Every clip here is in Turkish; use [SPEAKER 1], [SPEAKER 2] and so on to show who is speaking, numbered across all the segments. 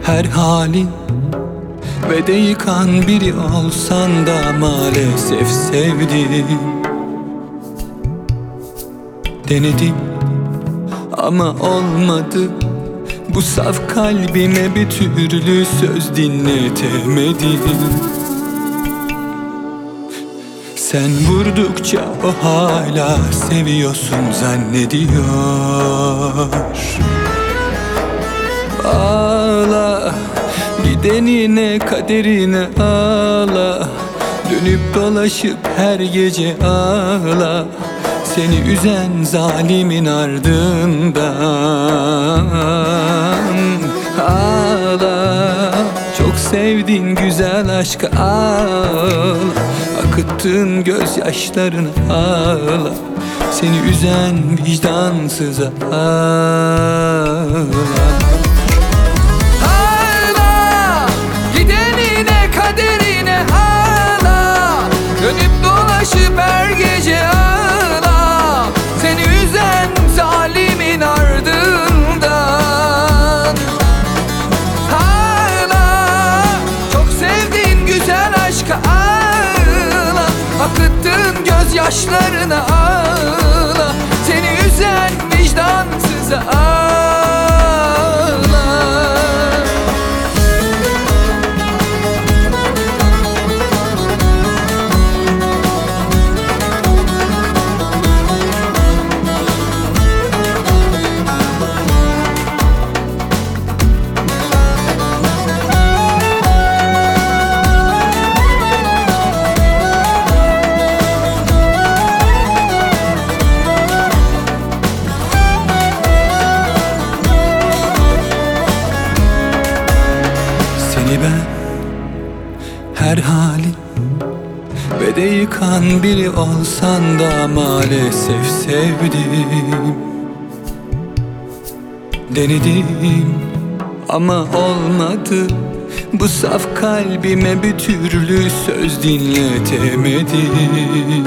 [SPEAKER 1] Her halin ve de yıkan biri olsan da maalesef sevdim. Denedim ama olmadı. Bu saf kalbime bir türlü söz dinletemedim. Sen vurdukça o hala seviyorsun zannediyor. Ağla, gidenine kaderine ağla. Dönüp dolaşıp her gece ağla. Seni üzen zalimin ardından ağla. Çok sevdiğin güzel aşkı ağla. Akıttığın gözyaşlarını ağla. Seni üzen vicdansıza ağla.
[SPEAKER 2] Ağla, gidenine kaderine ağla. Dönüp dolaşıp her gece ağla. Seni üzen zalimin ardından ağla. Çok sevdiğin güzel aşkı ağla. Akıttığın gözyaşlarını ağla. Seni üzen vicdansıza ağla.
[SPEAKER 1] Seni ben her halin ve de yıkan biri olsan da maalesef sevdim. Denedim ama olmadı. Bu saf kalbime bir türlü söz dinletemedim.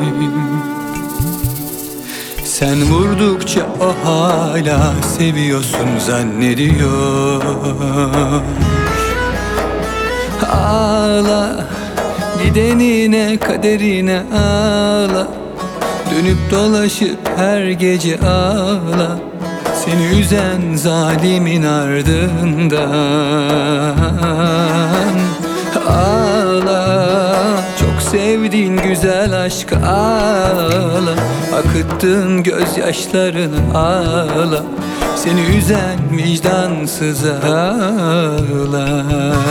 [SPEAKER 1] Sen vurdukça o hala seviyorsun zannediyor. Ağla, gidenine kaderine ağla. Dönüp dolaşıp her gece ağla. Seni üzen zalimin ardından ağla. Çok sevdiğin güzel aşkı ağla. Akıttığın gözyaşlarını ağla. Seni üzen vicdansız ağla.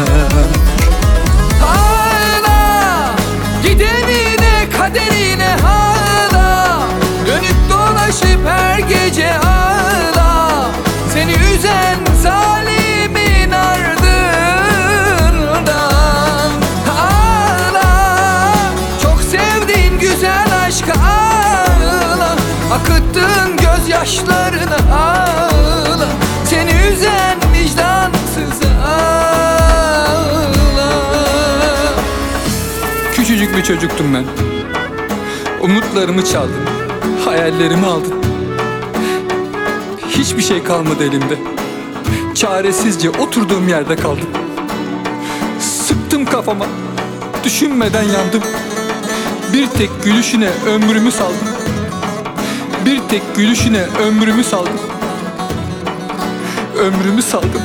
[SPEAKER 2] Ağla, gidenine kaderine ağla. Dönüp dolaşıp her gece ağla. Seni üzen zalimin ardından ağla. Çok sevdiğin güzel aşkı ağla. Akıttığın gözyaşlarını ağla. Seni üzen vicdansız ağla.
[SPEAKER 1] Küçücük bir çocuktum ben. Umutlarımı çaldın, hayallerimi aldın. Hiçbir şey kalmadı elimde. Çaresizce oturduğum yerde kaldım. Sıktım kafama, düşünmeden yandım. Bir tek gülüşüne ömrümü saldım. Bir tek gülüşüne ömrümü saldım. Ömrümü saldım.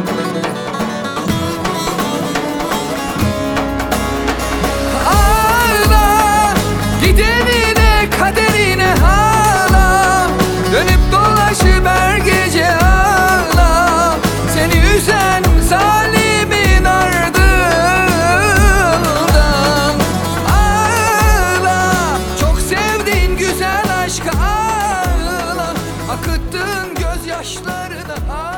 [SPEAKER 2] Ağla, gidenine kaderine ağla. Dönüp dolaşıp her gece ağla. Seni üzen zalimin ardından ağla. Çok sevdiğin güzel aşkı ağla. Akıttığın gözyaşlarını ağla.